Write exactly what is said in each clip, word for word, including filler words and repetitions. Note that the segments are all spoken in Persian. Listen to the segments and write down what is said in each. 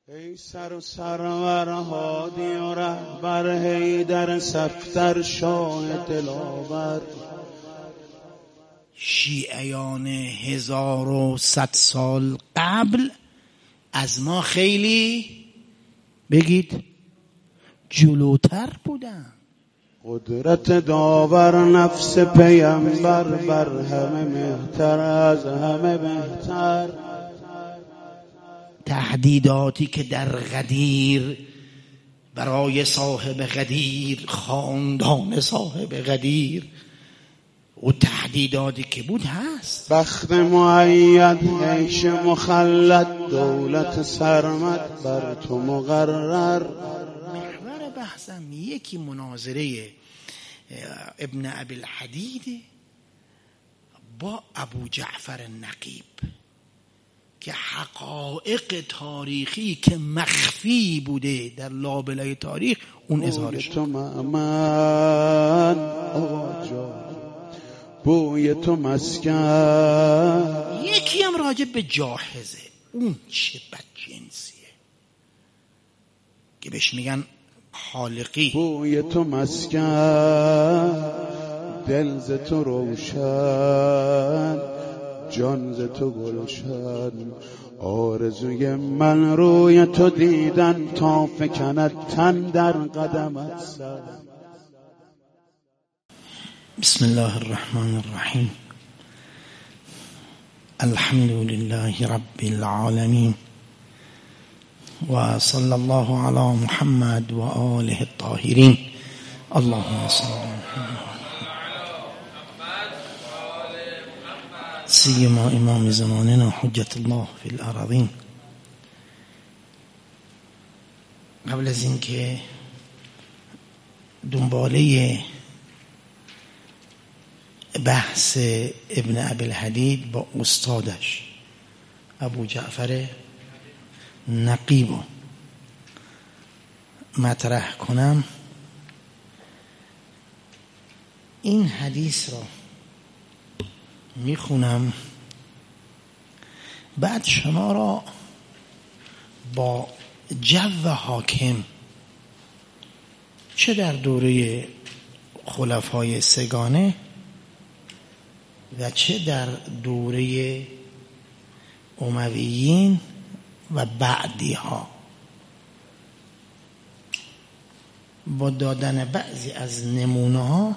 ای سر و سرور هادی و رهبر حیدر صفدر شاه دلاور، شیعیان هزار و صد سال قبل از ما خیلی بگید جلوتر بودن. قدرت داور نفس پیامبر بر همه مهتر، از همه بهتر. تهدیداتی که در غدیر برای صاحب غدیر، خاندان صاحب غدیر، و تهدیداتی که بود هست. بخت معید، عیش مخلد، دولت سرمد بر تو مقرر. محور بحثم یکی مناظره ابن ابی الحدید با ابو جعفر نقیب که حقایق تاریخی که مخفی بوده در لابلای تاریخ اون اظهارش. تو مأمن آقا جان، بوی تو مسکن. یکی هم راجع به جاحظه، اون چه بدجنسیه که بهش میگن حالقی. بوی تو مسکن، دل ز تو روشن، جان ز تو گلشن. آرزوی من روی تو دیدن، تا فکند تن در قدمت سر. بسم الله الرحمن الرحیم. الحمد لله رب العالمین و صلی الله علی محمد و آله الطاهرین. اللهم صل سیما امام زماننا حجت الله فی الارضین. قبل از اینکه دنباله بحث ابن ابی الحدید با استادش ابو جعفر نقیب مطرح کنم، این حدیث را میخونم، بعد شما را با جو حاکم چه در دوره خلفای سگانه و چه در دوره امویین و بعدی ها، با دادن بعضی از نمونه ها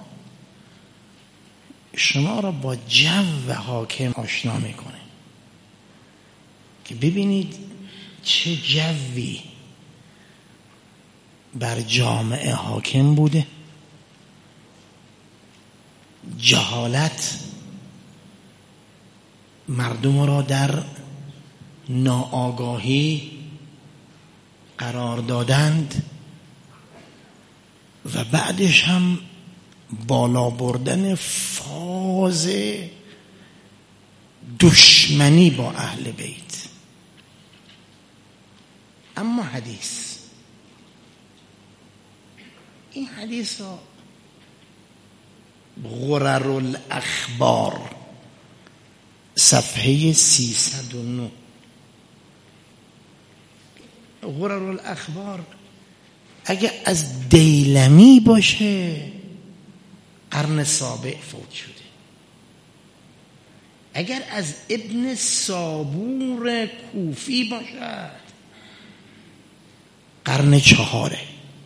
شما را با جو حاکم آشنا میکنه که ببینید چه جوی بر جامعه حاکم بوده. جهالت مردم را در ناآگاهی قرار دادند و بعدش هم بالا بردن فاز دشمنی با اهل بیت. اما حدیث، این حدیث را غرر الاخبار صفحه سیصد و نه، غرر الاخبار اگه از دیلمی باشه قرن سابع فوت شده، اگر از ابن صابور کوفی باشد قرن چهاره.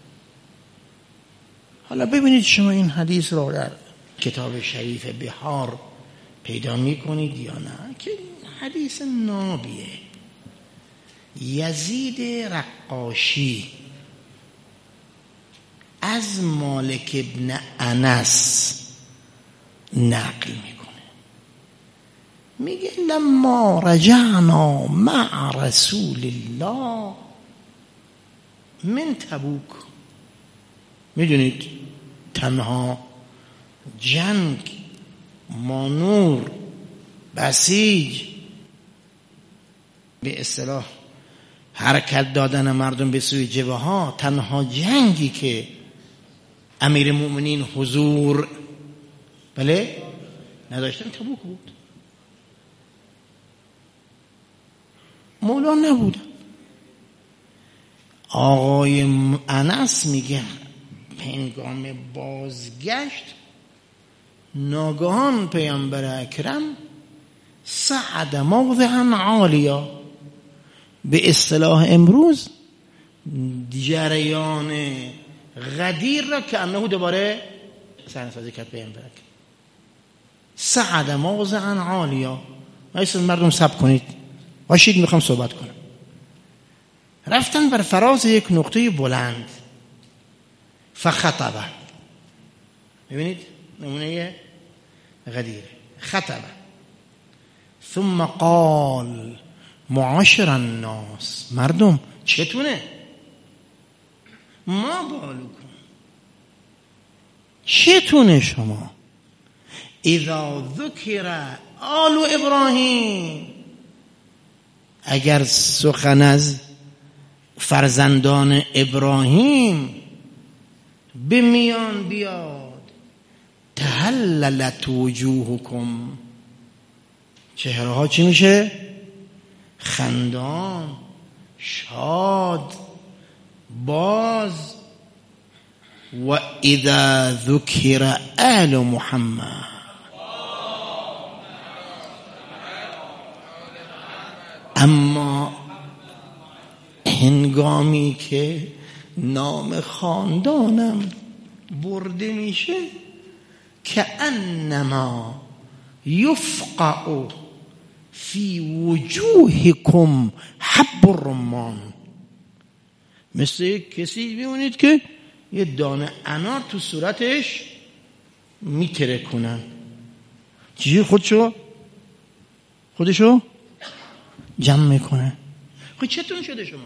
حالا ببینید شما این حدیث را در کتاب شریف بهار پیدا میکنید یا نه، که حدیث نابیه. یزید رقاشی از مالک ابن انس نقل میکنه، میگه لما رجعنا مع رسول الله من تبوک. میدونید تنها جنگ، مانور، بسیج، به اصطلاح حرکت دادن مردم به سوی جبهه ها، تنها جنگی که امیر مومنین حضور بله نداشتن تبوک بود. مولا نبودن. آقای انس میگه هنگام بازگشت ناگهان پیامبر اکرم صعد موضعا عالیا، به اصطلاح امروز جریان غدیر را که انه دوباره سرنسازی کرد پیامبر اکرم. صعد موضعا عالیا، مثل مردم صبر کنید باشید میخوام صحبت کنم. رفتن بر فراز یک نقطه بلند، فخطبه، ببینید نمونه غدیره، خطبه ثم قال معاشر الناس، مردم چتونه؟ ما بالکم، چتونه شما؟ اذا ذکر آل ابراهیم، اگر سخن از فرزندان ابراهیم به میان بیاد، تهللت وجوهکم، چهره ها چی میشه؟ خندان، شاد، باز. و اذا ذکر آل محمد، اما هنگامی که نام خاندانم برده میشه، که انما یفقع فی وجوهکم حب الرمان، مثل کسی بیونید که یه دانه انار تو صورتش میتره کنن. چیزی خودشو خودشو جمع میکنه. خود چطور شده شما؟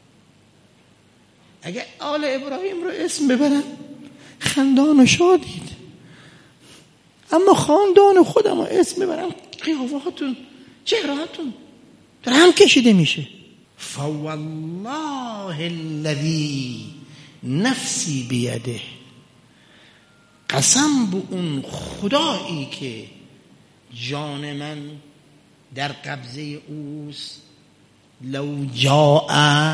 اگه آل ابراهیم رو اسم ببرن خندان و شادید، اما خاندان خودم رو اسم ببرن قیافهاتون، چهرهاتون در هم کشیده میشه. فوالله الذی نفسی بیده، قسم به اون خدایی که جان من در قبضه اوست، لو جاء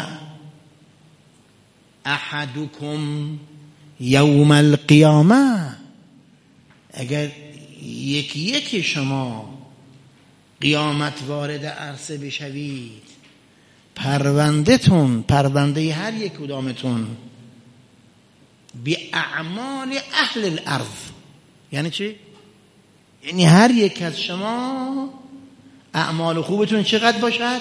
احدکم یوم القیامه، اگر یکی یکی شما قیامت وارد عرصه بشوید، پرونده تون، پرونده هر یک کدامتون، بی اعمال اهل الارض، یعنی چی؟ یعنی هر یک از شما اعمال خوبتون چقدر باشد؟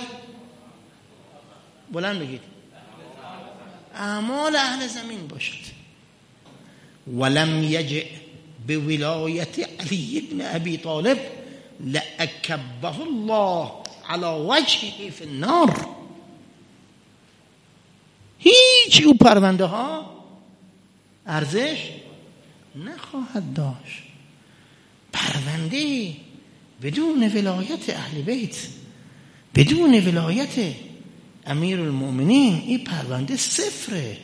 بلند بگید. اعمال اهل زمین باشد. ولم یجئ بولایت علی بن ابی طالب لأکبه الله على وجهه فی النار، هیچ او پرونده ها ارزش نخواهد داشت. پرونده بدون ولایت اهل بیت، بدون ولایت امیر المؤمنین، این پرونده صفره.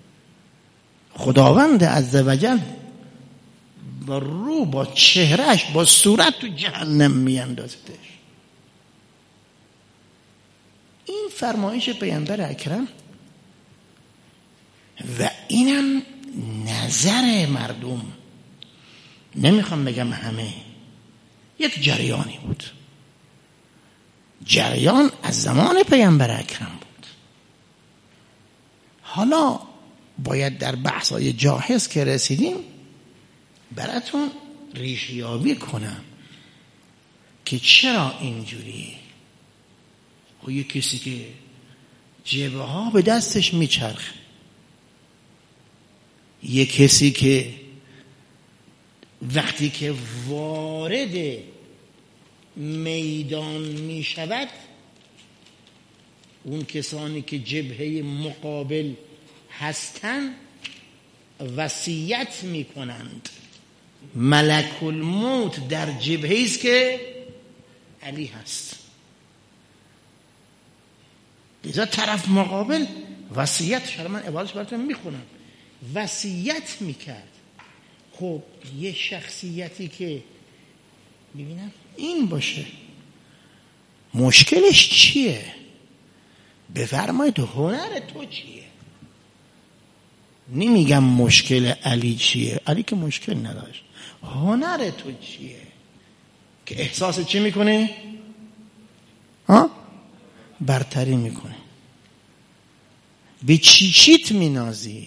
خداوند عزوجل با رو، با چهرش، با صورت تو جهنم میاندازدش. این فرمایش پیامبر اکرم و اینم نظر مردم، نمیخوام بگم همه، یک جریانی بود. جریان از زمان پیامبر اکرم بود. حالا باید در بحث‌های جاهز که رسیدیم براتون ریشیابی کنم که چرا اینجوریه. خب یه کسی که جبه ها به دستش میچرخه، یه کسی که وقتی که وارد میدان می شود، اون کسانی که جبهه مقابل هستند وصیت می کنند. ملک الموت در جبهه است که علی هست، لذا طرف مقابل وصیت، شما من عبارتش براتون میخونم، وصیت میکرد. خب یه شخصیتی که ببینم این باشه، مشکلش چیه؟ بفرمایید هنر تو چیه؟ نمیگم مشکل علی چیه، علی که مشکل نداشت، هنر تو چیه که احساس چی میکنه؟ ها؟ برتری میکنه. به چی چیت مینازی؟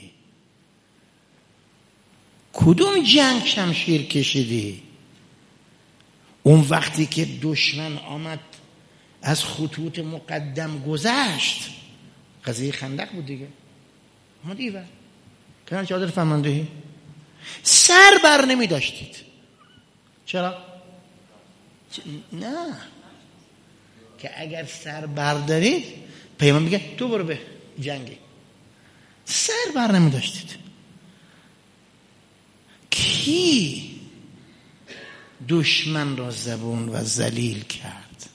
کدوم جنگ شمشیر کشیدی؟ اون وقتی که دشمن آمد از خطوط مقدم گذشت، قضیه خندق بود دیگه، ما دیگه کنار چادر فرماندهی سر بر نمی داشتید. چرا؟ نه، که اگر سر بردارید پیمان میگه تو برو به جنگی. سر بر نمی داشتید. کی دشمن را زبون و ذلیل کرد؟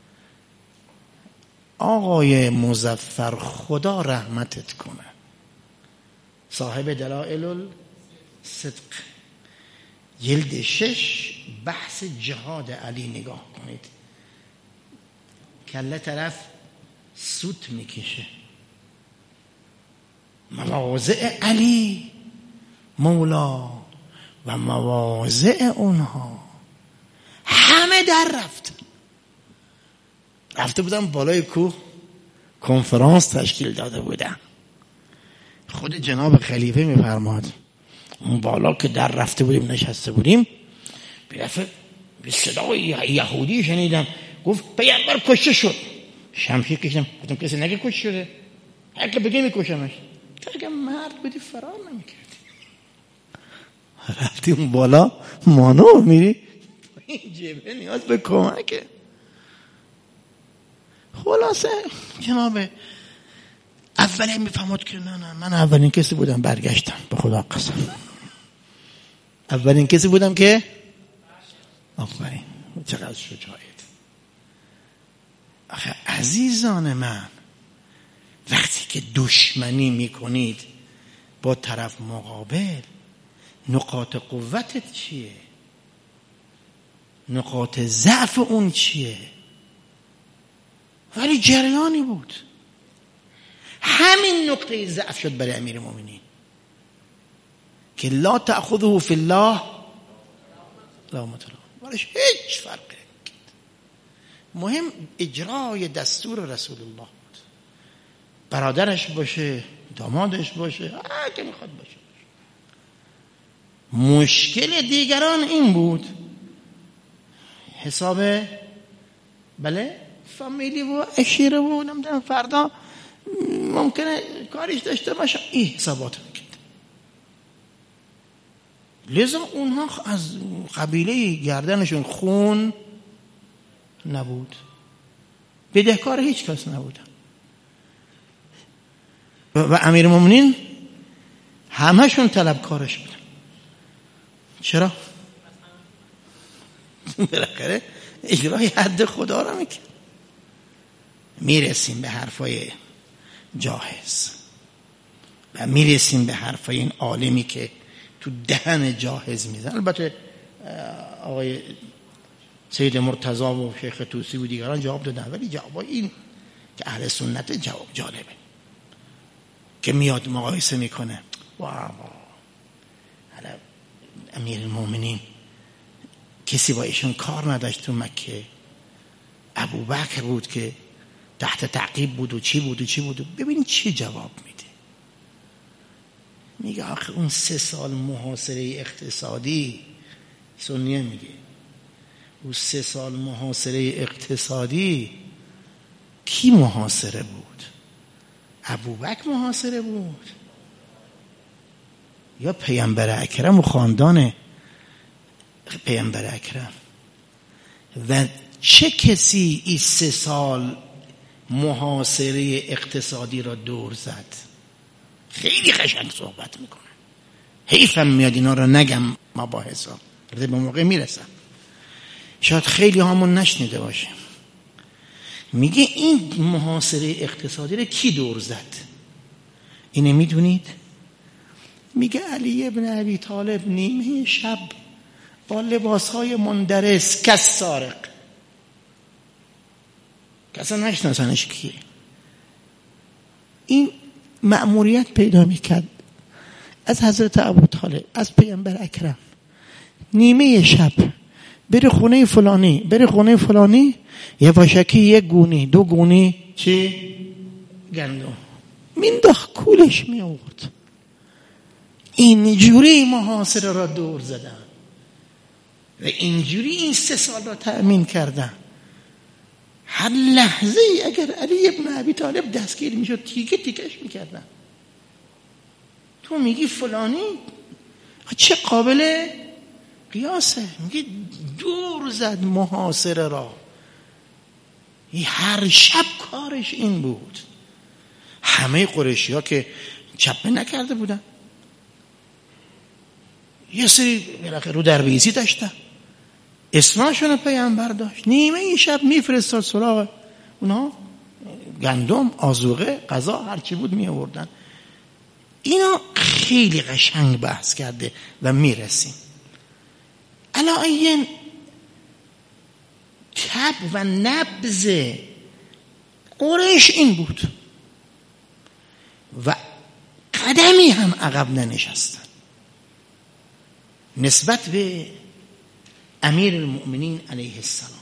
آقای مظفر خدا رحمتت کنه، صاحب دلائل الصدق جلد شش بحث جهاد علی نگاه کنید. کله طرف سوت میکشه، مواضع علی مولا و مواضع اونها همه در رفت. رفته بودم بالای کوه کنفرانس تشکیل داده بودم. خود جناب خلیفه میفرماد اون بالا که در رفته بودیم نشسته بودیم، بی‌دفعه به صدای یهودی شنیدم گفت پیامبر کشته شد. شمشیر کشیدم گفتم کسی نگه کشته شده، هر که بگه میکشمش. تو اگه مرد بودی فرار نمیکردی. رفتی اون بالا مانور میری این جبهه نیاز به کمکه. خلاصه جناب اولی میفهمد که نه نه من اولین کسی بودم برگشتم، به خدا قسم اولین کسی بودم که آفرین چقدر شجاعت. آخه عزیزان من، وقتی که دشمنی میکنید با طرف مقابل، نقاط قوتت چیه؟ نقاط ضعف اون چیه؟ ولی جریانی بود. همین نقطه ضعف شد برای امیر المؤمنین که لا تأخذه فی الله لومة لائم، ولیش هیچ فرقی نمی‌کرد. مهم اجرای دستور رسول الله بود. برادرش باشه، دامادش باشه، هر که میخواد باشه. مشکل دیگران این بود حساب بله فامیلی و عشیره و نمیدونم فردا ممکنه کاریش داشته باشه، این حسابات میکرد. لذا اونها از قبیله گردنشون خون نبود، بدهکار هیچ کس نبودن. و, و امیر المؤمنین همهشون طلبکارش بودن. چرا؟ بالاخره اجرای حد خدا را میکرد. میرسیم به حرفای جاهز و میرسیم به حرفای این عالمی که تو دهن جاهز میزن. البته آقای سید مرتضی و شیخ طوسی و دیگران جواب دادن، ولی جواب این که اهل سنت جواب جالبه که میاد مقایسه میکنه. واو امیر المؤمنین کسی با ایشون کار نداشت تو مکه. ابوبکر بود که تحت تعقیب بود و چی بود و چی بود و ببینید چی جواب میده. میگه آخه اون سه سال محاصره اقتصادی، سنیه میگه اون سه سال محاصره اقتصادی کی محاصره بود؟ ابوبکر محاصره بود یا پیامبر اکرم و خاندان پیامبر اکرم؟ و چه کسی این سه سال محاصره اقتصادی را دور زد؟ خیلی قشنگ صحبت میکنه. حیفم میاد اینا را نگم مباحثا، به موقع میرسم شاید خیلی همون نشنیده باشه. میگه این محاصره اقتصادی را کی دور زد؟ اینه میدونید؟ میگه علی ابن ابی طالب نیمه شب با لباسهای مندرس کس سارق، کسا نشناسنش کیه، این مأموریت پیدا میکرد از حضرت ابوطالب، از پیامبر اکرم، نیمه شب بری خونه فلانی، بری خونه فلانی، یه واشکی یک گونی دو گونی چی؟ گندم مینداخت کولش می آورد. اینجوری محاصره را دور زدن و اینجوری این سه سال را تأمین کردن. هر لحظه اگر علی ابن ابی طالب دستگیر میشد تیکه تیکش میکردن. تو میگی فلانی چه قابل قیاسه، میگی دور زد محاصره را. هر شب کارش این بود. همه قریشی ها که چپه نکرده بودن، یه سری رو دربیزی داشتن، اسمشون پیامبر داشت، نیمه این شب میفرستاد سراغ اونا گندم، آذوقه، غذا، هرچی بود می آوردن. اینا خیلی قشنگ بحث کرده و میرسیم. علایین تب و نبض قریش این بود و قدمی هم عقب ننشستن نسبت به امیر المؤمنین علیه السلام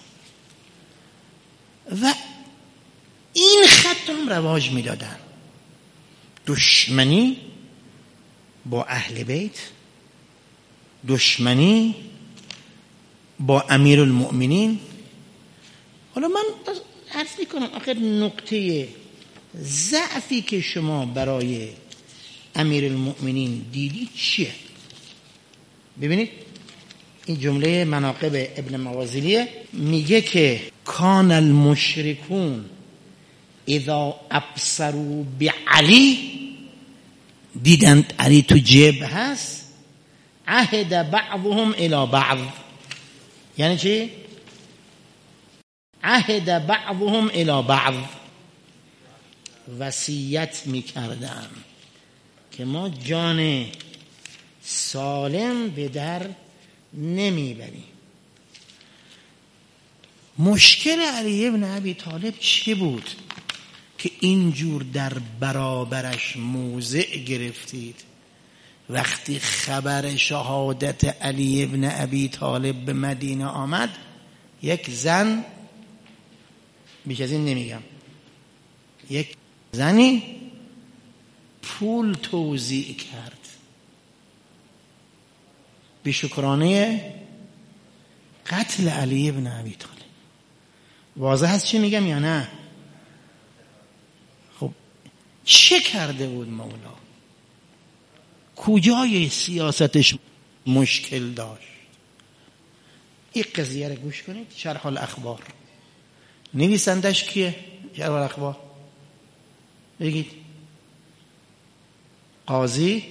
و این خط هم رواج میدادن. دشمنی با اهل بیت، دشمنی با امیر المؤمنین. حالا من عرض میکنم آخر نقطه ضعفی که شما برای امیر المؤمنین دیدی چیه؟ ببینید این جمله مناقب ابن موازیلیه، میگه که کان المشرکون اذا ابصروا بعلی، دیدند علی تو جبه هست، عهد بعضهم الى بعض. یعنی چی؟ عهد بعضهم الى بعض، وصیت میکردن که ما جان سالم به در نمیبریم. مشکل علی ابن ابی طالب چی بود که اینجور در برابرش موضع گرفتید؟ وقتی خبر شهادت علی ابن ابی طالب به مدینه آمد، یک زن، بیش از این نمیگم، یک زنی پول توزیع کرد به شکرانه قتل علی ابن ابی طالب. واضح هست چی میگم یا نه؟ خب چه کرده بود مولا؟ کجای سیاستش مشکل داشت؟ این قضیه رو گوش کنید. شرح الاخبار نویسندش کیه؟ شرح الاخبار بگید. قاضی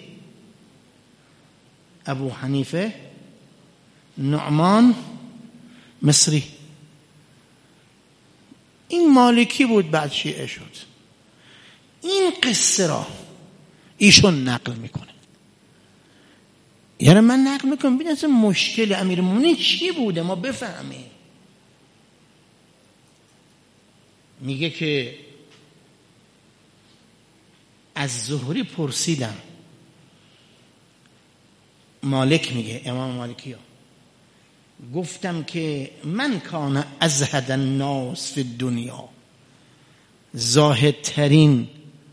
ابو حنیفه نعمان مصری. این مالکی بود، بعد شیعه شد. این قصه را ایشون نقل میکنه. یعنی من نقل میکنم ببین اصلا مشکل امیرالمومنین چی بوده ما بفهمیم. میگه که از زهری پرسیدم، مالک میگه، امام مالکی ها، گفتم که من کان ازهد الناس فی الدنیا، زاهدترین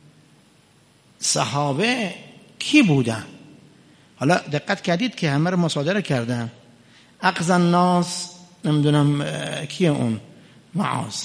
صحابه کی بودن؟ حالا دقت کردید که همه رو مصادره کردن. اقصى الناس نمیدونم کیه اون؟ معاذ.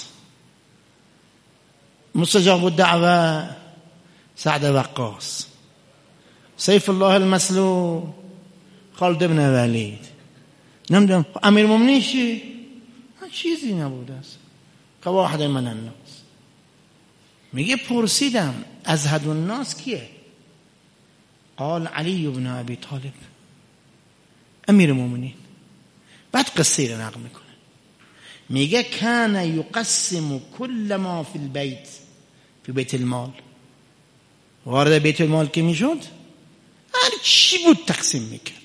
مستجاب الدعوه سعد وقاص. سیف الله المسلول خالد بن ولید. نمیدونم امیر المؤمنین چی؟ چیزی نبوده است که واحد من الناس. میگه پرسیدم ازهد الناس کیه؟ قال علی بن ابی طالب امیر المؤمنین. بعد قصه رو نقل میکنه، میگه کان یقسم کل ما فی البیت فی بیت المال. وارد بیت المال که میشد هر چی بود تقسیم میکرد.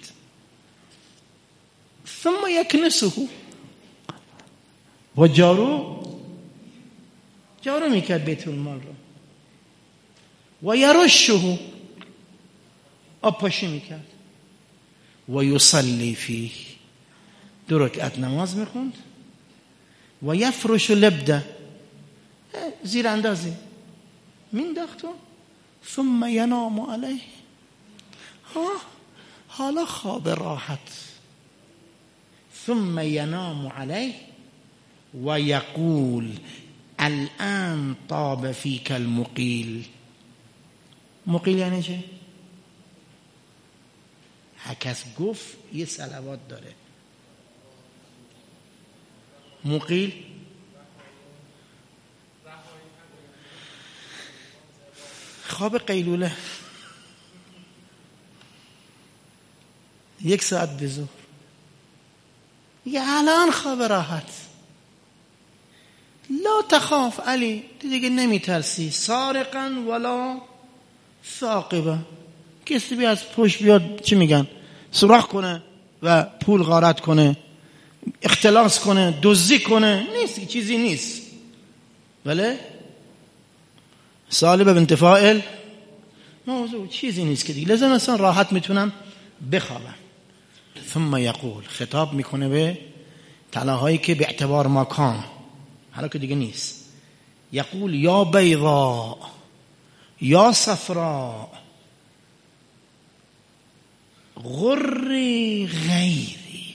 ثم یکنسه و جارو جارو میکرد بیت المال رو و یرشه آب پاشی میکرد. و یصلی فیه، دو رکعت نماز میخوند. و یفرش لبده، زیر اندازی مینداختون. ثم ینام علیه، ها حالا خواب راحت. ثم ینام علیه و یقول الان طاب فیک المقیل. مقیل یعنی چه؟ هر کس گفت یه صلوات داره. مقیل خواب قیلوله، یک ساعت به ظهر، یه الان خواب راحت. لا تخاف علی، دیگه نمی ترسی. سارقا ولا ثاقبا، کسی بی از پشت بیاد چی میگن سوراخ کنه و پول غارت کنه، اختلاس کنه، دزدی کنه، نیست، چیزی نیست. بله سالب بنت فائل موضوع چیزی نیست که دیگه لازم اصلا راحت میتونم بخوابم. ثم یقول، خطاب میکنه به طلاهایی که به اعتبار مکان حالا که دیگه نیست. یقول یا بیضا یا صفرا غری غیری.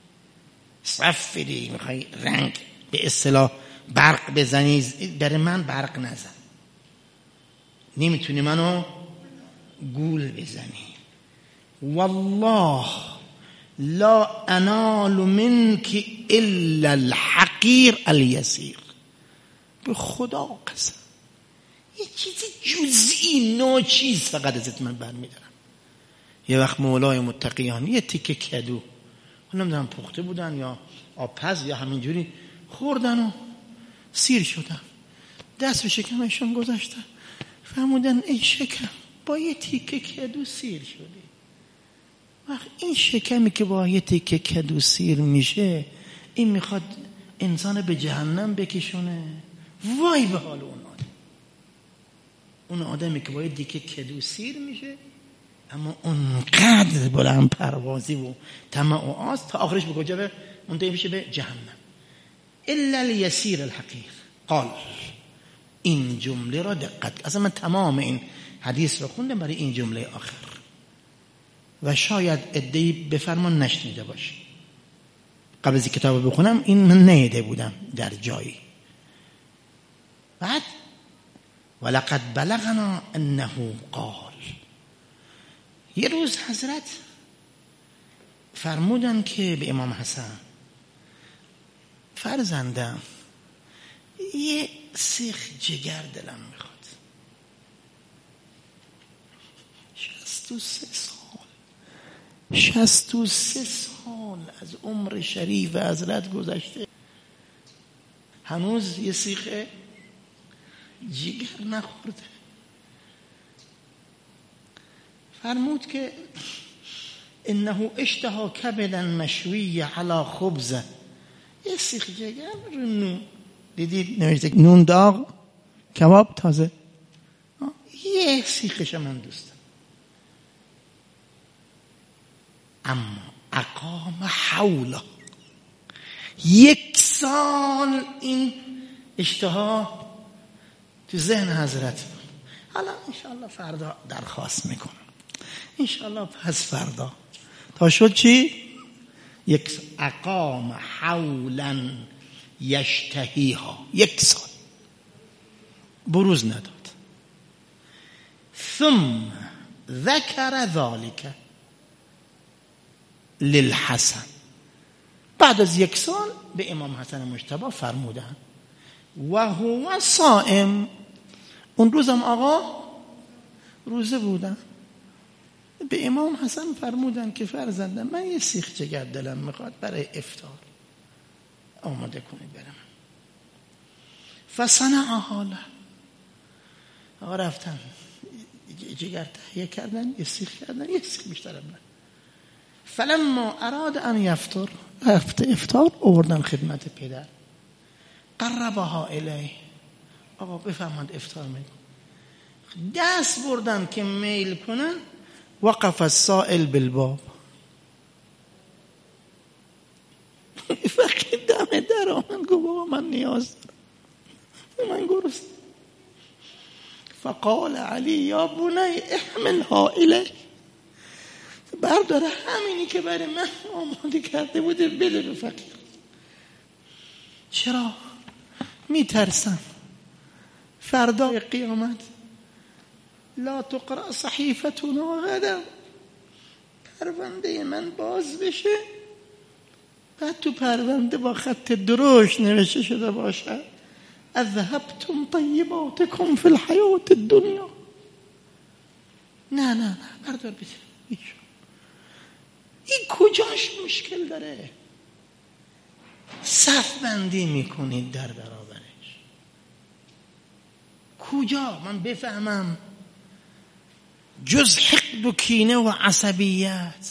صفری میخوای رنگ به اصطلاح برق بزنی، برای من برق نزن، نمیتونی منو گول بزنی. والله لا انال منك الا الحقیر الیسیر. به خدا قسم یه چیزی جزئی ناچیز فقط ازت من برمیدارم. یه وقت مولای متقیان یه تیکه کدو، نمیدونم پخته بودن یا آبپز یا همینجوری خوردن و سیر شدن، دست به شکمشون گذاشتن، فهمودن ای شکم با یه تیکه کدو سیر شدی. وقت این شکمی که با یه تیکه کدو سیر میشه، این میخواد انسان به جهنم بکشونه. وای به حال اون آدم، اون آدمی که با یه تیکه کدو سیر میشه، اما اونقدر بلند پروازی و طمع و آز تا آخرش به کجا منتهی بشه؟ به جهنم. الا الیسیر الحقیر. قال، این جمله را دقت، اصلا من تمام این حدیث رو خوندم برای این جمله آخر و شاید ادعی بفرمان نشنیده باشه. قبل از کتاب بخونم این من نیده بودم در جایی. بعد ولقد بلغنا انه قال، یه روز حضرت فرمودن که به امام حسن، فرزندم یه سیخ جگر دلم میخواد. شصت و سه سال شصت و سه سال از عمر شریف حضرت گذشته، هنوز یه سیخ جگر نخورده. فرمود که انه اشتها کبدا مشوی علی خبزه، یه سیخ جگر رو نون، دیدید نوشته نون داغ کباب تازه، یه سیخش من دوستم. اما اقام حوله، یک سال این اشتها تو ذهن حضرت. حالا انشاءالله فردا درخواست میکنم، انشاءالله پس فردا. تا شد چی؟ یک سال. اقام حولا یشتهیها، یک سال بروز نداد. ثم ذکر ذالک للحسن، بعد از یک سال به امام حسن مجتبی فرمودن و هو صائم، اون روزم آقا روزه بودن، به امام حسن فرمودن که فرزندم من یه سیخ جگر دلم میخواد برای افطار، آماده کنید برم. فصنع حاله، آقا رفتن جگر تهیه کردن، یه سیخ کردن، یه سیخ بیشتر هم. فلما اراد ان یفطر، وقت افطار آوردن خدمت پدر، قربها الیه، آقا بفرمایید افطار میکن. دست بردن که میل کنن، وقف السائل بالباب. فقیر دم در آمد گفت بابا من نیاز دارم، من گرسنه‌ام. فقال علی یا بنی احملها الیه، برداره همینی که برای من آماده کرده بوده بده به فقیر. چرا؟ میترسم فردا قیامت لا تقرأ صحیفتنا غدا، پرونده من باز بشه، بعد تو پرونده با خط درشت نوشته شده باشد اذهبتم طیباتکم فی الحیات الدنیا. نه نه نه بردار بده. این کجاش مشکل داره؟ صف بندی میکنید در برابرش. کجا من بفهمم جز حقد و کینه و عصبیت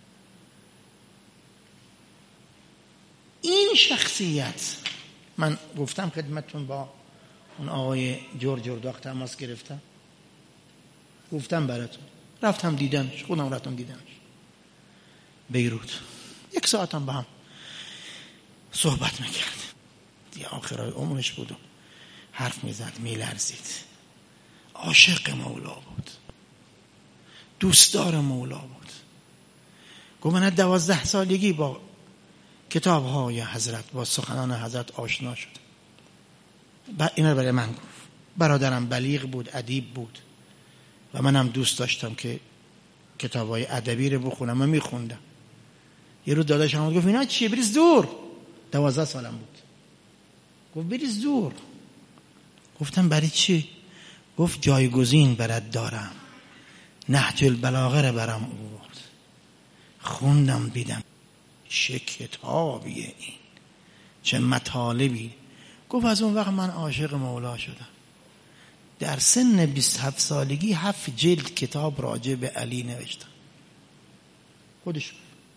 این شخصیت؟ من گفتم خدمتتون با اون آقای جور جور داخت تماس گرفتم، گفتم براتون، رفتم دیدنش، خودم رفتم دیدنش بیروت، یک ساعتم با هم صحبت میکرد. دیگه آخرای عمرش بود و حرف میزد، میلرزید. عاشق مولا بود، دوستدار مولا بود. گفت من دوازده سالگی با کتاب های حضرت، با سخنان حضرت آشنا شد. اینا برای من گفت. برادرم بلیغ بود، ادیب بود و منم دوست داشتم که کتاب های ادبی رو بخونم. من میخوندم. یه روز داداشم گفت اینا چیه؟ بریز دور. دوازده سالم بود. گفت بریز دور. گفتم برای چی؟ گفت جایگزین برات دارم، نهج البلاغه رو برام آورد، خوندم دیدم چه کتابیه این، چه مطالبی. گفت از اون وقت من عاشق مولا شدم. در سن بیست و هفت سالگی هفت جلد کتاب راجع به علی نوشتم. خودش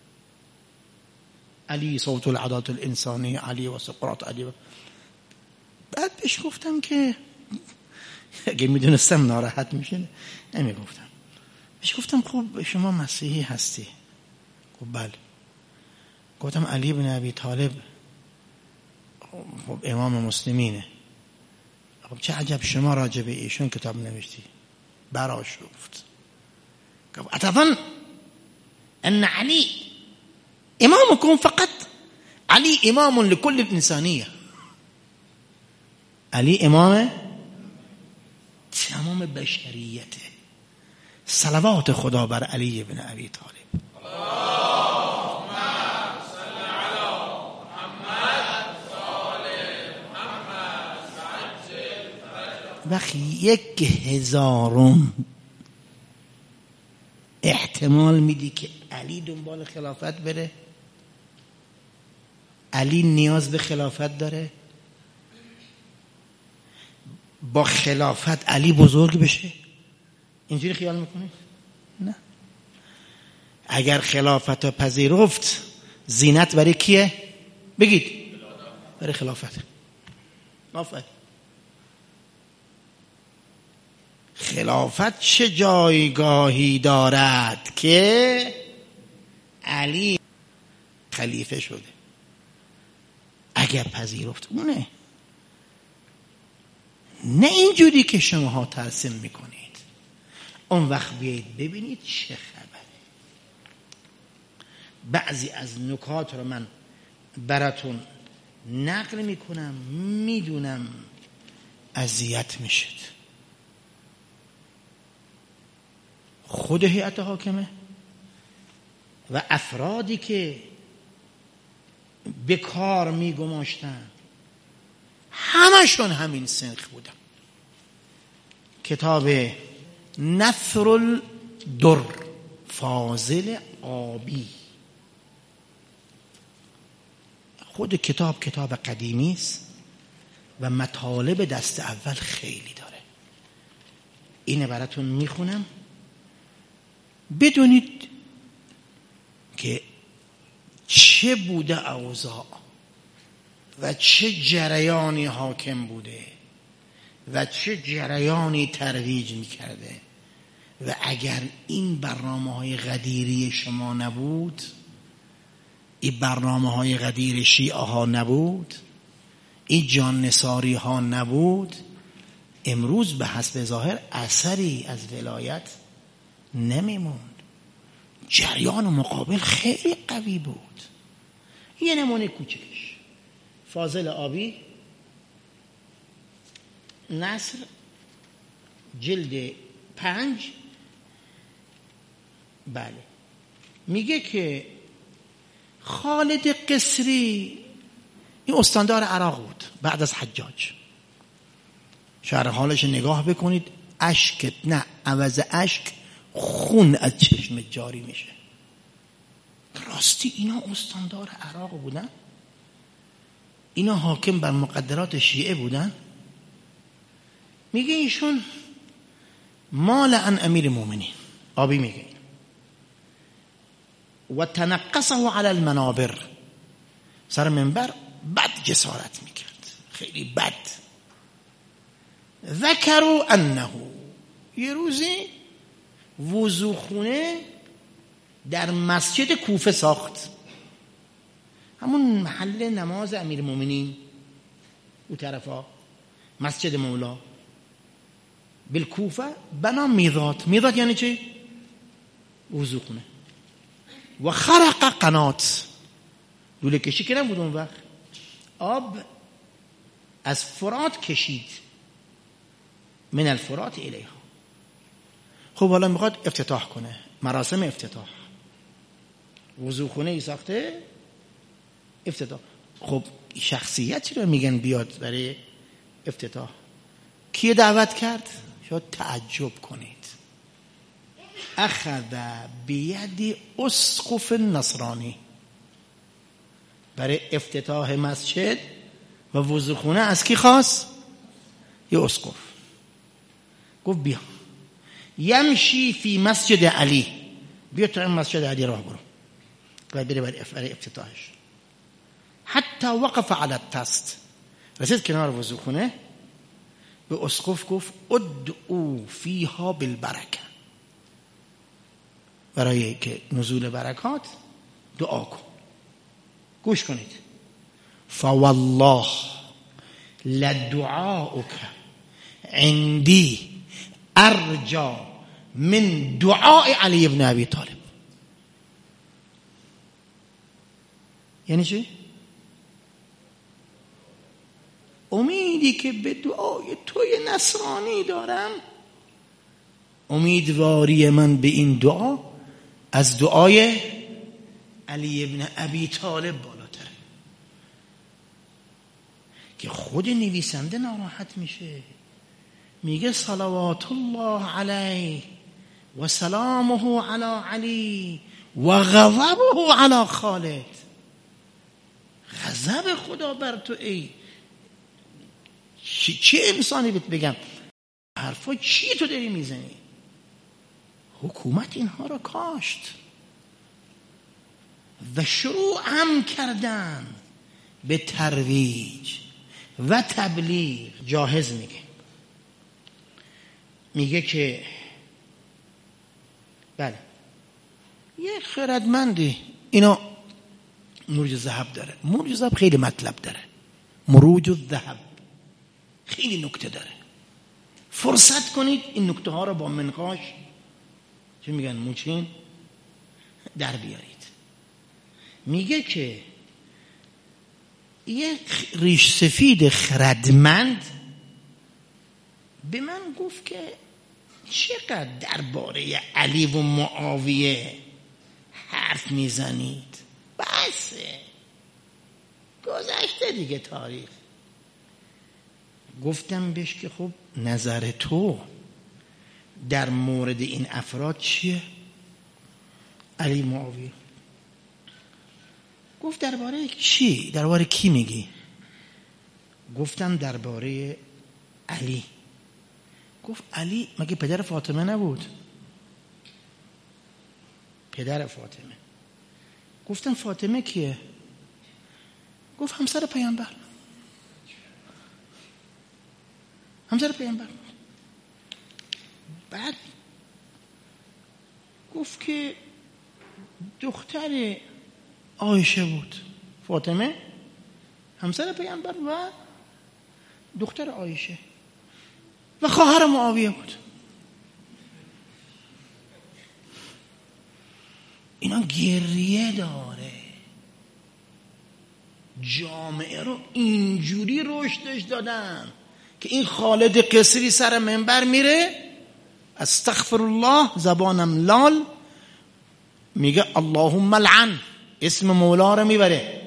علی صوت العادات الانسانی، علی و سقراط علی. بعد بهش گفتم که اگه میدونستم ناراحت میشه نمیگفتم. بهش گفتم خب شما مسیحی هستی؟ گفت بله. گفتم علی بن ابی طالب خب امام مسلمینه، خب چه عجب شما راجع به ایشون کتاب نوشتی؟ براش گفت. گفت اتظن ان علی امامكم فقط؟ علی امام لكل الانسانیه. علی امام تمام بشریته. صلوات خدا بر علی بن ابی طالب. اللهم صل علی محمد صالح محمد سجل. وقتی یک هزارم احتمال میدی که علی دنبال خلافت بره؟ علی نیاز به خلافت داره؟ با خلافت علی بزرگ بشه؟ اینجوری خیال میکنید؟ نه. اگر خلافت رو پذیرفت زینت برای کیه؟ بگید. برای خلافت. آفرین. خلافت چه جایگاهی دارد که علی خلیفه شده؟ اگر پذیرفت اونه، نه اینجوری که شماها ترسیم میکنید. اون وقت بیایید ببینید چه خبره. بعضی از نکات رو من براتون نقل میکنم، میدونم اذیت میشید. خود هیئت حاکمه و افرادی که به کار میگماشتن همشون همین سنخ بودن. کتاب نثر الدر فاضل آبی، خود کتاب کتاب قدیمی است و مطالب دست اول خیلی داره. اینه براتون میخونم بدونید که چه بوده اوضاع و چه جریانی حاکم بوده و چه جریانی ترویج میکرده و اگر این برنامه های غدیری شما نبود، این برنامه های غدیر شیعه ها نبود، این جان نثاری ها نبود، امروز به حسب ظاهر اثری از ولایت نمیموند. جریان مقابل خیلی قوی بود. یه نمونه کوچکش، فاضل آبی، نصر، جلد پنج، بله، میگه که خالد قصری این استاندار عراق بود بعد از حجاج. شهر حالش نگاه بکنید، اشک نه عوض اشک خون از چشم جاری میشه. راستی اینا استاندار عراق بودن؟ اینا حاکم بر مقدرات شیعه بودن؟ میگه ایشون مال عن امیر مومنین، آبی میگه، و تنقصه علی المنابر، سر منبر بد جسارت میکرد، خیلی بد. ذکروا انه، یه روزی وضوخونه در مسجد کوفه ساخت، همون محل نماز امیر مومنین او طرفا، مسجد مولا بالکوفه، بنا میضات. میضات یعنی چی؟ وضوخونه. و خرق قنات، لوله کشی که نبود اون وقت، آب از فرات کشید، من الفرات الیها. خب حالا میخواد افتتاح کنه، مراسم افتتاح، وضوخونه ای ساخته، افتتاح. خب شخصیتی رو میگن بیاد برای افتتاح، کی دعوت کرد؟ شاید تعجب کنید، اخذ بید اسقف نصرانی، برای افتتاح مسجد و وضوخونه از کی خواست؟ یه اسقف. گفت بیا یمشی فی مسجد علی، بیا تو این مسجد علی راه برو و بره برای افتتاحش. حتی وقف علی التست، رسید کنار وضوخونه، به اسقف گفت ادعو فیها بالبرکه، برای که نزول برکات دعا کن. گوش کنید، فوالله لدعاؤک عندی ارجا من دعاء علی ابن ابی طالب. یعنی چی؟ امیدی که به دعای توی نصرانی دارم، امیدواری من به این دعا از دعای علی ابن ابی طالب بالاتره. که خود نویسنده ناراحت میشه، میگه صلوات الله علیه و سلامه علی علی و غضبه علی خالد. غضب خدا بر تو ای چه انسانی بهت بگم، حرفا چی تو داری میزنی؟ حکومت اینها را کاشت و شروع هم کردن به ترویج و تبلیغ. جاهز میگه میگه که بله یه خردمندی، اینا مروج ذهب داره، مروج ذهب خیلی مطلب داره، مروج الذهب خیلی نکته داره، فرصت کنید این نکته ها رو با منقاش، چه میگن، موچین در بیارید. میگه که یک ریش سفید خردمند به من گفت که چقدر درباره علی و معاویه حرف میزنید، بسه گذشته دیگه تاریخ. گفتم بهش که خب نظر تو در مورد این افراد چیه؟ علی معاویه. گفت درباره چی؟ درباره کی میگی؟ گفتم درباره علی. گفت علی مگه پدر فاطمه نبود؟ پدر فاطمه. گفتم فاطمه کیه؟ گفت همسر پیامبر. همسر پیامبر. بعد گفت که دختر عایشه بود، فاطمه همسر پیامبر و دختر عایشه و خواهر معاویه بود. اینا گریه داره. جامعه رو اینجوری رشدش دادن که این خالد قصری سر منبر میره استغفر الله زبانم لال میگه اللهم لعن، اسم مولا رو میبره،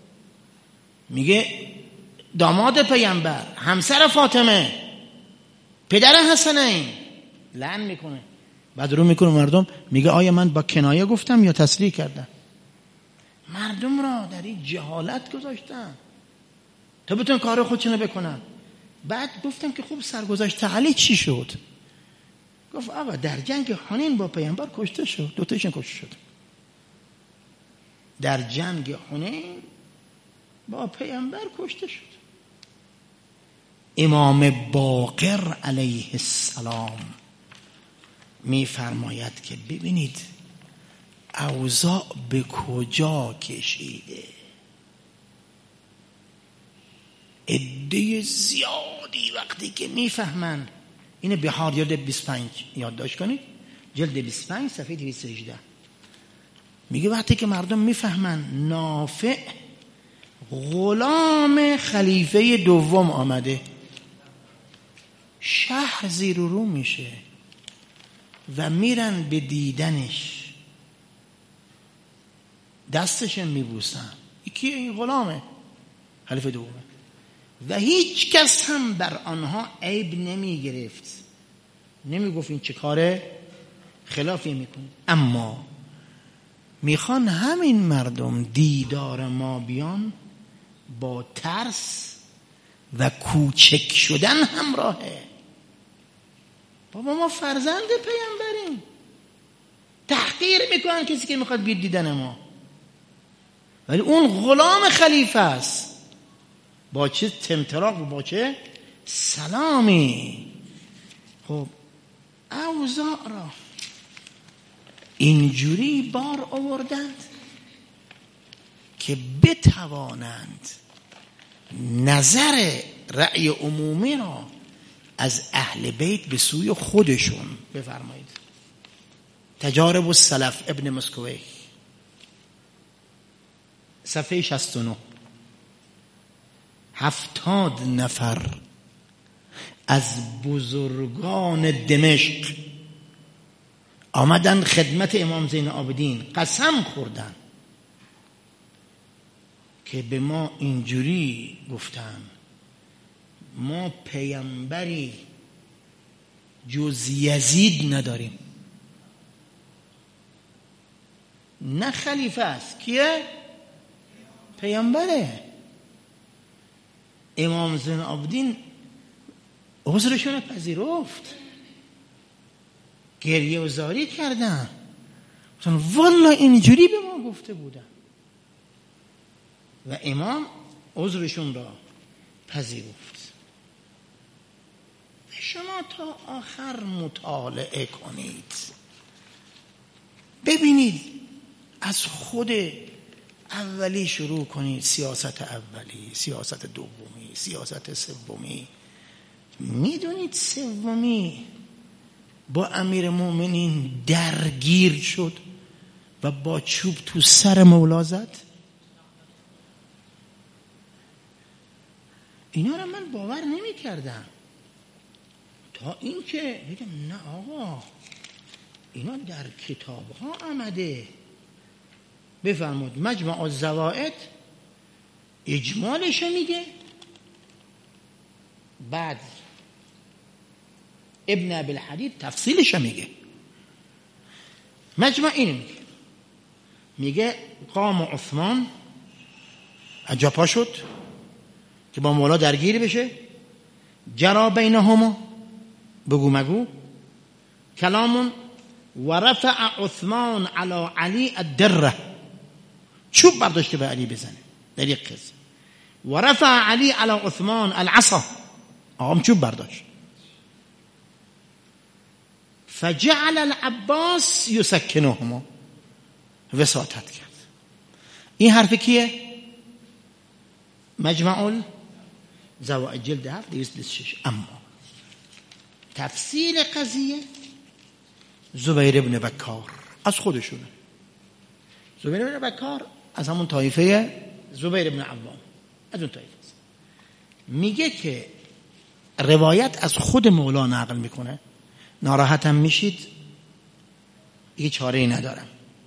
میگه داماد پیامبر، همسر فاطمه، پدر حسنین، لعن میکنه. بعد رو میکنه مردم، میگه آیا من با کنایه گفتم یا تصریح کردم؟ مردم را در این جهالت گذاشتن تا بتون کار خودشونو بکنن. بعد گفتم که خوب سرگذشت علی چی شد؟ گفت آقا در جنگ حنین با پیامبر کشته شد، دوتایشون کشته شد. در جنگ حنین با پیامبر کشته شد. امام باقر علیه السلام می فرماید که ببینید اوضاع به کجا کشیده. عده زیادی وقتی که میفهمن، اینه بهار جلد بیست و پنج یادداشت کنید، جلد بیست و پنج صفحه دویست و هجده میگه وقتی که مردم میفهمن نافع غلام خلیفه دوم آمده، شهر زیر و رو میشه و میرن به دیدنش، دستشن میبوسن. کیه؟ این غلامه خلیفه دومه. و هیچ کس هم بر آنها عیب نمی گرفت، نمی گفت این چه کاره خلافی میکنه. اما میخوان همین مردم دیدار ما بیان با ترس و کوچک شدن همراهه. بابا ما فرزند پیامبریم، تحقیر میکنن کسی که میخواد بیاد دیدن ما، ولی اون غلام خلیفه است. با چه تمطراق و با چه سلامی. خب اوضاع را اینجوری بار آوردند که بتوانند نظر رأی عمومی را از اهل بیت به سوی خودشون بفرمایید. تجارب السلف ابن مسکوی صفحه شصت و نه. هفتاد نفر از بزرگان دمشق آمدن خدمت امام زین العابدین، قسم خوردن که به ما اینجوری گفتن ما پیامبری جز یزید نداریم. نه خلیفه است، کیه؟ پیامبره. امام زین العابدین عذرشون پذیرفت، گریه و زاری کردن، گفتن والله اینجوری به ما گفته بودن و امام عذرشون را پذیرفت. شما تا آخر مطالعه کنید، ببینید، از خود اولی شروع کنید، سیاست اولی، سیاست دومی، سیاست سومی. میدونید سومی با امیر مومنین درگیر شد و با چوب تو سر مولا زد. اینا رو من باور نمی کردم تا این که دیدم نه آقا اینا در کتاب ها آمده. بفرمود مجمع الزوائد اجمالش میگه، بعد ابن ابی الحدید تفصیلش میگه. مجمع اینو میگه، میگه قام عثمان اجا پا شد که با مولا درگیر بشه، جرا بینهما بگو مگو کلامون، و رفع عثمان علی علی الدره، چوب برداشته به علی بزنه در یک قصه، و رفع علی علی عثمان العصا، آقام چوب برداشت. فجعل العباس یسکنهما، وساطت کرد. این حرف کیه؟ مجمع الزوائد جلد هفت دویست و بیست و شش. اما تفسیر قضیه زبیر ابن بکار از خودشونه. زبیر ابن بکار از همون طایفه زبیر ابن عوام، از اون طایفه است. میگه که روایت از خود مولا نقل میکنه، ناراحتم میشید، یه چاره ای ندارم.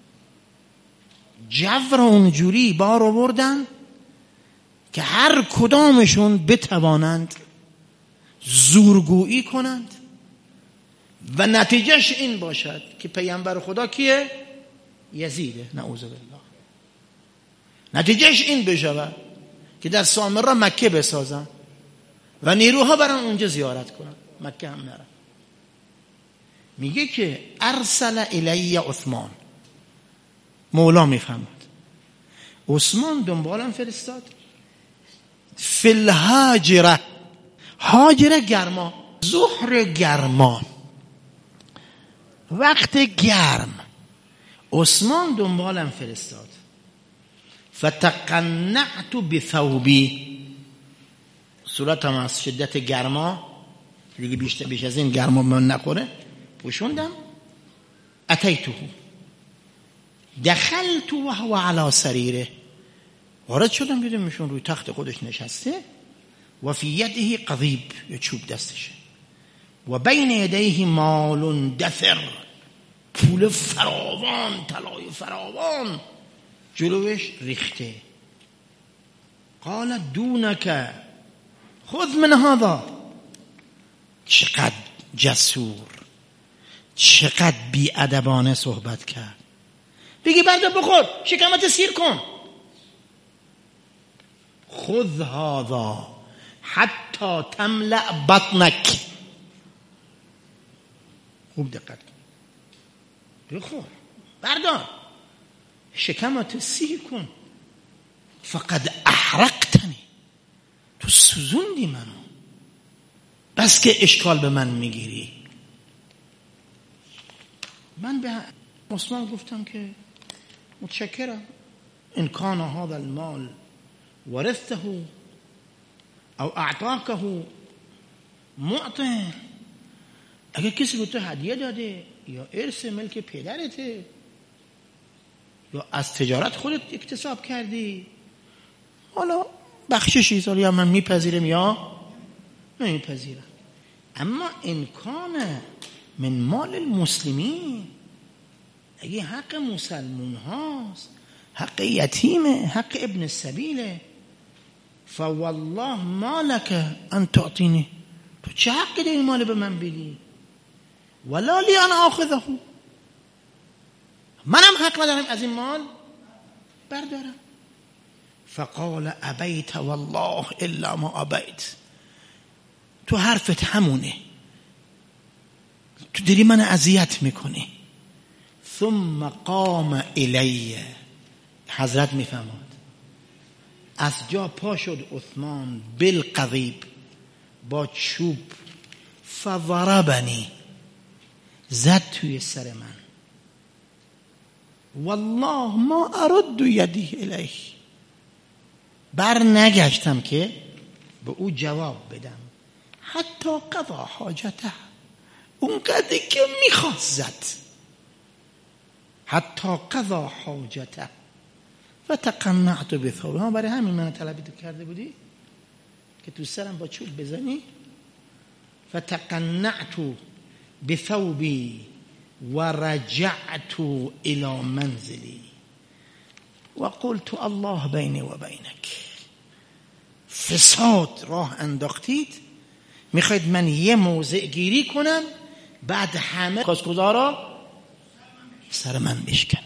جو را اونجوری بار آوردن که هر کدامشون بتوانند زورگویی کنند و نتیجهش این باشد که پیامبر خدا کیه؟ یزیده، نعوذ بالله. نتیجهش این بشود که در سامره مکه بسازن و نیروها برن اونجا زیارت کنن، مکه هم نرن. میگه که ارسل الی عثمان، مولا میفهمد، عثمان دنبالم فرستاد فی الهاجره، هاجره گرما، ظهر گرما، وقت گرم عثمان دنبالم فرستاد. فتقنعت بثوبی، صورتم از شدت گرما دیگه بیشتر بیش از این گرما من نخوره پوشوندم. اتیته، دخلت و هو علی سریره، وارد شدم دیدم ایشون روی تخت خودش نشسته و فی یده قضیب، یه چوب دستشه، و بین یدیه مال دثر، پول فراوان، طلای فراوان جلوش ریخته. قال دونک خذ من هذا. چقدر جسور، چقدر بی‌ادبانه صحبت کرد. بگی برده بخور، شکمت سیر کن. خذ هذا حتی تملأ بطنک. خوب دقت کن، بخور، بردار، شکمت سیر کن. فقد احرقتنی، تو سوزوندی منو، بس که اشکال به من میگیری. من به عثمان گفتم که متشکرم، ان کان هذا المال ورثته او اعطاکه معطی، اگر کسی به تو هدیه داده یا ارث ملک پدرته یا از تجارت خودت اکتساب کردی، حالا بخششی سال یا من میپذیرم یا نمیپذیرم. اما امکان من مال المسلمین، اگه حق مسلمون هاست، حق یتیمه، حق ابن السبیله، فوالله ما لك ان تعطینی، تو چه حقی داری مال به من بدی؟ ولا لی ان آخذه، منم حق ندارم از این مال بردارم. فقال ابیت والله الا ما ابیت، تو حرفت همونه، تو داری من اذیت میکنی. ثم قام الی، حضرت میفهمد، از جا پا شد عثمان بالقضیب، با چوب، فضربنی، زد توی سر من. والله ما ارد یدی الیه، بر نگشتم که به او جواب بدم. حتی قضا حاجته، اونقدر که میخواست زد. حتی قضا حاجته فتقنعت بثوبه، ها برای همین من طلبت کرده بودی که تو سرم با چوب بزنی. فتقنعت بثوبی و رجعت الى منزلی و قلت الله بینی و بینک. فساد راه انداختید، میخواید من یه موضع گیری کنم، بعد همه کاسگزارا سر من بشکنید.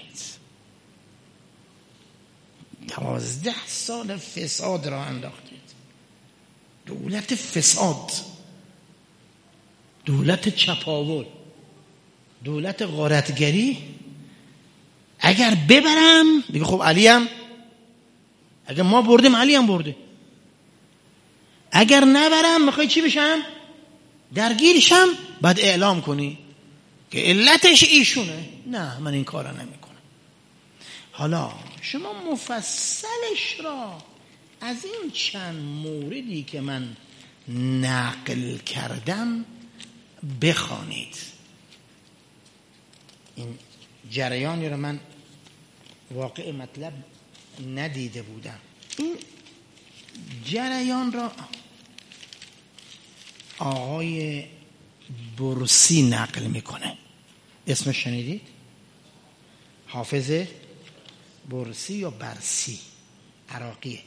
دوازده سال فساد راه انداختید، دولت فساد، دولت چپاول، دولت غارتگری. اگر ببرم دیگه خب علی هم، اگر ما بردیم علی هم برده. اگر نبرم میخوای چی بشم؟ درگیرشم، بعد اعلام کنی که علتش ایشونه. نه، من این کارا نمی کنم. حالا شما مفصلش را از این چند موردی که من نقل کردم بخوانید. این جریانی رو من واقع مطلب ندیده بودم. این جریان را آقای برسی نقل میکنه. اسمش شنیدید؟ حافظ برسی یا برسی، عراقیه.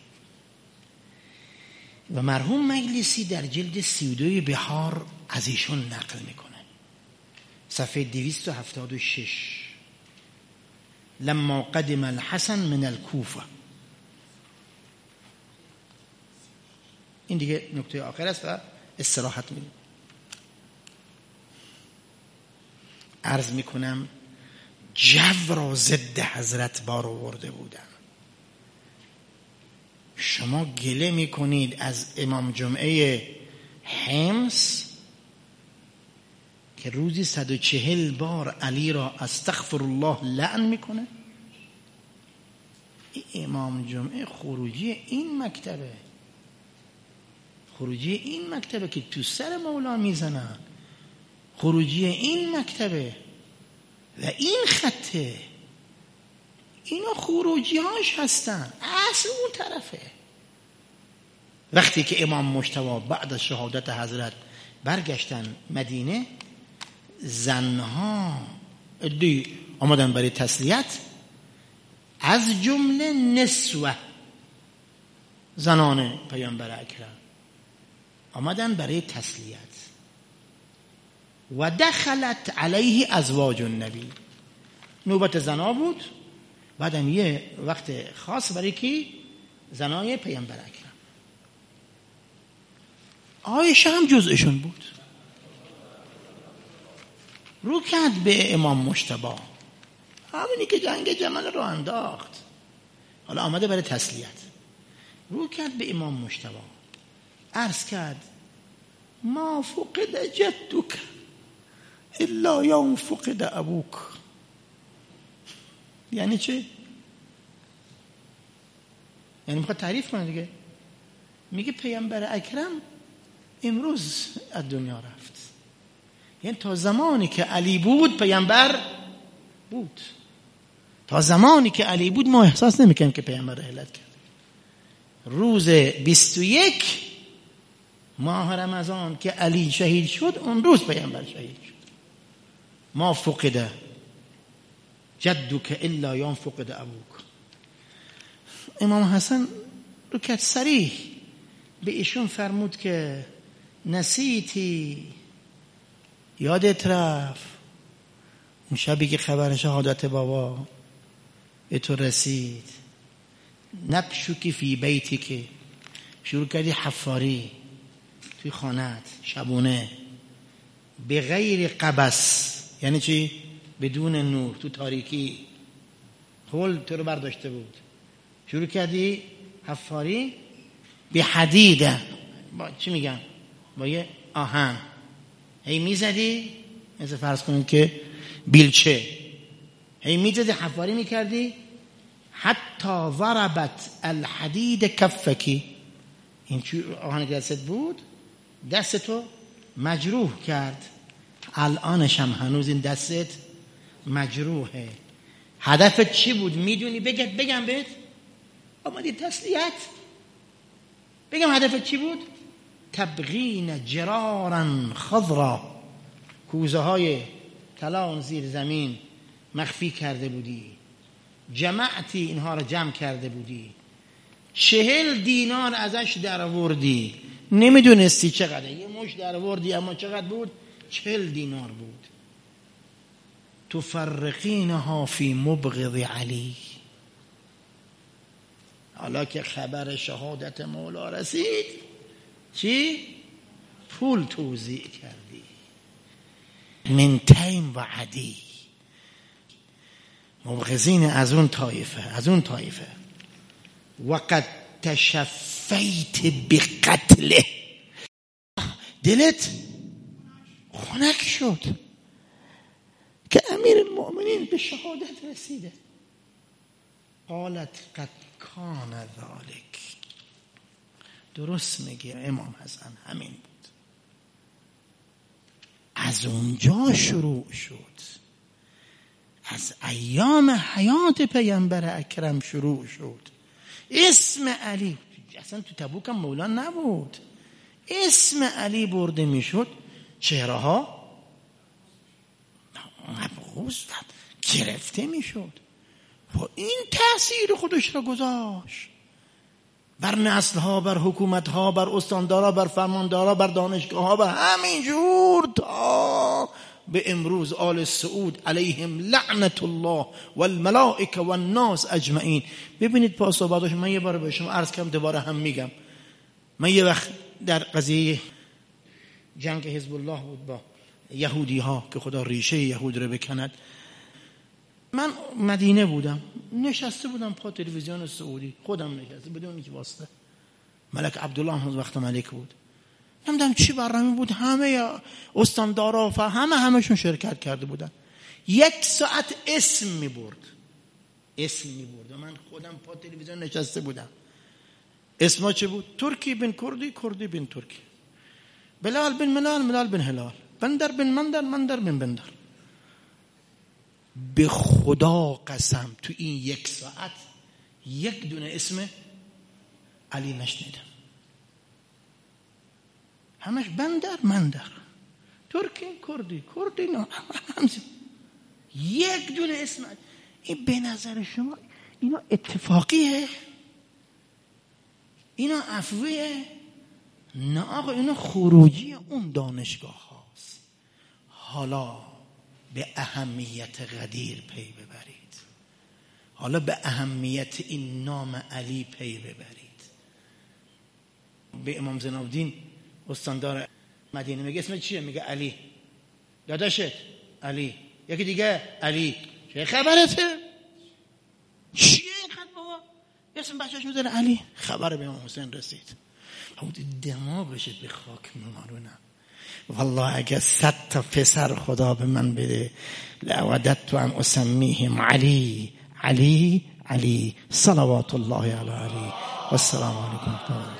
و مرحوم مجلسی در جلد سی و دو بهار از ایشون نقل میکنه، صفحه دویست و هفتاد و شش. لما قدم الحسن من الكوفه. این دیگه نکته آخر است و استراحت میدیم. عرض میکنم جو را ضد حضرت بار آورده بودن. شما گله میکنید از امام جمعه حمص که روزی صد و چهل بار علی را استغفر الله لعن میکنه. این امام جمعه خروجی این مکتبه، خروجی این مکتبه که تو سر مولا میزنن، خروجی این مکتبه و این خطه. اینا خروجی هاش هستن، اصل اون طرفه. وقتی که امام مجتبی بعد از شهادت حضرت برگشتن مدینه، زنها ادی آمدن برای تسلیت، از جمله نسوه زنان پیامبر اکرم آمدن برای تسلیت. و دخلت علیه ازواج النبی. نوبت زنا بود، بعدم یه وقت خاص برای کی؟ زنای پیامبر اکرم. عایشه هم جزءشون بود. رو کرد به امام مجتبی، همونی که جنگ جمل رو انداخت، حالا آمده برای تسلیت. رو کرد به امام مجتبی، عرض کرد ما فقد جدک الا یوم فقد ابوک. یعنی چه؟ یعنی میخواد تعریف کنه دیگه. میگه پیامبر اکرم امروز از دنیا رفت، یعنی تا زمانی که علی بود پیامبر بود. تا زمانی که علی بود ما احساس نمیکنیم که پیامبر رحلت کرد. روز بیست و یک ماه رمضان که علی شهید شد، اون روز پیامبر شهید شد. ما فقده جدک الا یوم فقد ابوک. امام حسن رو که صریح به ایشون فرمود که نسیتی، یادت رفت اون شبی که خبر شهادت بابا به تو رسید، نبشوکی فی بیتی، که شروع کردی حفاری توی خانت شبونه، به غیر قبس، یعنی چی؟ بدون نور، تو تاریکی، خول تو رو برداشته بود، شروع کردی حفاری به حدیده، با چی میگم؟ با یه آهن هی میزدی، مثل فرض کنید که بیلچه، هی میزدی حفاری میکردی حتی ضربت الحدید کفکی. این چی آهن که دستت بود دستتو مجروح کرد. الانش هم هنوز این دستت مجروحه. هدفت چی بود میدونی؟ بگم بگم بهت، آمدی تسلیت، بگم هدفت چی بود؟ تبغین جرارا خضرا، کوزه های طلا زیر زمین مخفی کرده بودی، جمعتی اینها رو جمع کرده بودی، چهل دینار ازش در آوردی، نمیدونستی چقدر، یه مش در آوردی اما چقدر بود؟ چهل دینار بود. تفرقینها فی مبغض علی. حالا که خبر شهادت مولا رسید، چی؟ پول توزیع کردی. من تیم و عدی، مبغضین از اون طایفه، از اون طایفه. وقد تشفیت بقتله، دلت خنک شد. که امیر المؤمنین به شهادت رسیده. قالت قد کان ذلک، درست میگه امام حسن، همین بود. از اونجا شروع شد، از ایام حیات پیامبر اکرم شروع شد. اسم علی اصلا تو تبوک هم مولا نبود، اسم علی برده میشد، چهره ها مبغوض گرفته میشد و این تأثیر خودش را گذاشت بر نسل‌ها، بر حکومت‌ها، بر استاندارا، بر فرماندارا، بر دانشگاه‌ها و همینجور تا به امروز آل سعود علیهم لعنت الله والملائکه والناس اجمعین. ببینید پاسابادش. من یه بار به شما عرض کردم، دوباره هم میگم. من یه وقت در قضیه جنگ حزب الله بود با یهودی ها که خدا ریشه یهود رو بکند، من مدینه بودم، نشسته بودم پا تلویزیون سعودی، خودم نشسته بدون هیچ واسطه. ملک عبدالله هم وقت ملک بود، نمیدونم چی برنامه بود، همه استاندارا و همه همشون شرکت کرده بودن. یک ساعت اسم میبرد، اسم میبرد و من خودم پا تلویزیون نشسته بودم. اسما چه بود؟ ترکی بن کردی، کردی بن ترکی، بلال بن منال، منال بن هلال، بندر بن مندر، مندر بن بندر. به خدا قسم تو این یک ساعت یک دونه اسم علی نشنیدم. همش بندر مندر، ترکی کردی، کردی نه، یک دونه اسم. این به نظر شما اینا اتفاقیه؟ اینا عفویه؟ نه آقا، اینا خروجی اون دانشگاه هاست. حالا به اهمیت غدیر پی ببرید، حالا به اهمیت این نام علی پی ببرید. به امام زین الدین استاندار مدینه میگه اسم چیه؟ میگه علی. داداشت علی، یکی دیگه علی. چه خبرته؟ چیه این خط بابا؟ اسم بچه‌ش میذاره علی. خبر به امام حسین رسید، بود دماغش به خاک میمارونم. والله اگه صد تا پسر خدا به من بده، لوددت ان اسمیهم علی علی علی صلوات الله علی علی. و السلام علیکم.